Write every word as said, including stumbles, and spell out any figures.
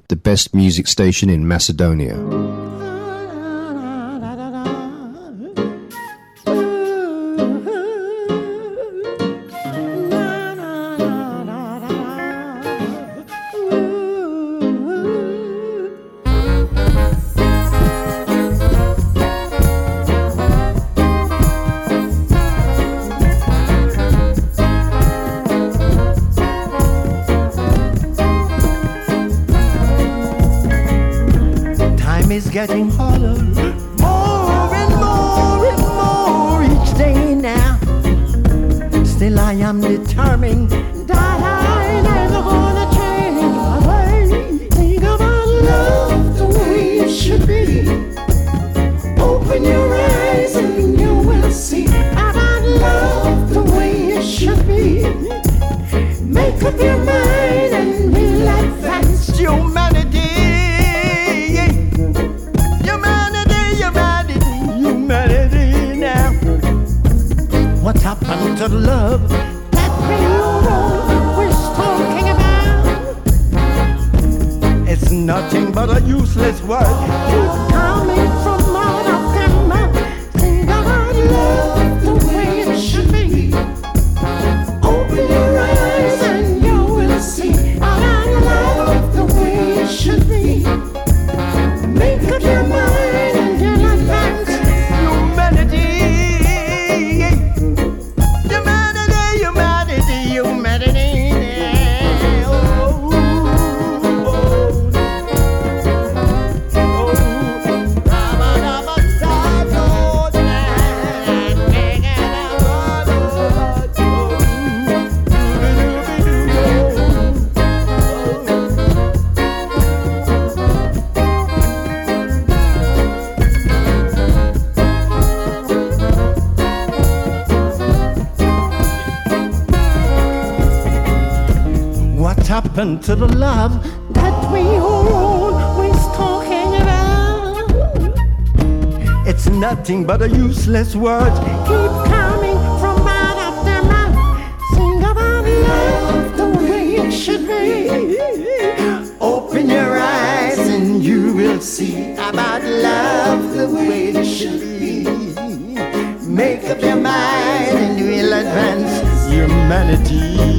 the best music station in Macedonia. Getting harder, more and more and more each day now. Still I am determined that I never gonna change my way. Think about love the way it should be. Open your eyes and you will see about love the way it should be. Make up your mind and we'll advance humanity. What happened to the love that we always talking about? It's nothing but a useless word. Keep coming from out of them mouth. Think about love the way it should be. Open your eyes and you will see about love the way it should be. Make up your mind and you'll advance humanity. Happened to the love that we always talking about? It's nothing but a useless word. Keep coming from out of their mouth. Sing about love the way it should be. Open your eyes and you will see about love the way it should be. Make up your mind and we'll advance humanity.